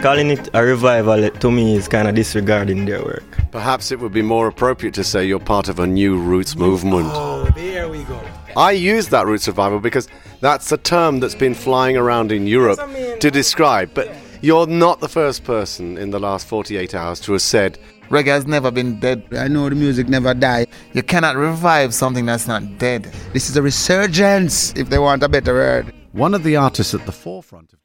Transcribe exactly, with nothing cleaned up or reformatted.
Calling it a revival, to me, is kind of disregarding their work. Perhaps it would be more appropriate to say you're part of a new roots movement. Oh, there we go. I use that roots revival because that's a term that's been flying around in Europe to describe, but you're not the first person in the last forty-eight hours to have said, reggae has never been dead. I know the music never died. You cannot revive something that's not dead. This is a resurgence, if they want a better word. One of the artists at the forefront of